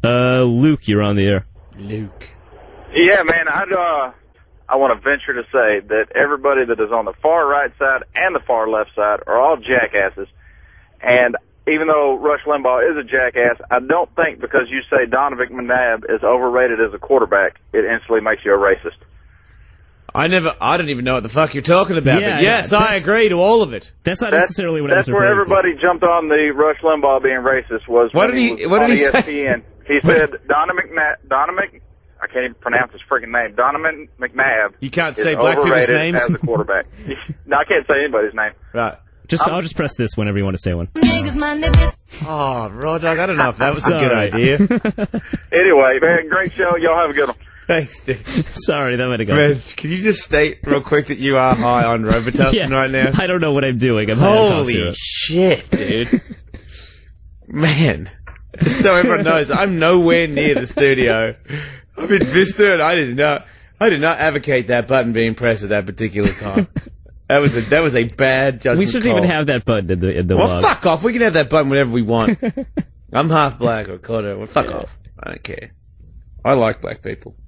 Luke, you're on the air. Luke. Yeah, man, I want to venture to say that everybody that is on the far right side and the far left side are all jackasses. And even though Rush Limbaugh is a jackass, I don't think because you say Donovan McNabb is overrated as a quarterback, it instantly makes you a racist. I don't even know what the fuck you're talking about, Yeah, but yes, I agree to all of it. That's not necessarily what I was That's where referring to. everybody jumped on the Rush Limbaugh being racist was What when did he was on say? ESPN. He said Donovan I can't even pronounce his freaking name. Donovan McNabb. You can't is say black people's overrated names? as a quarterback. No, I can't say anybody's name. Right. I'll just press this whenever you want to say one. Oh, Rodog, I don't know if that was a good idea. Anyway, man, great show. Y'all have a good one. Thanks, dude. Sorry, that might have gone. Man, can you just state real quick that you are high on Robitussin Yes, right now? I don't know what I'm doing. I'm high on cough Holy syrup. shit, dude. Man. Just so everyone knows, I'm nowhere near the studio. I'm in Vista, and I did not advocate that button being pressed at that particular time. That was a bad judgment. We shouldn't call. even have that button in the Well, log. fuck off. We can have that button whenever we want. I'm half black or quarter. Well, fuck off. I don't care. I like black people.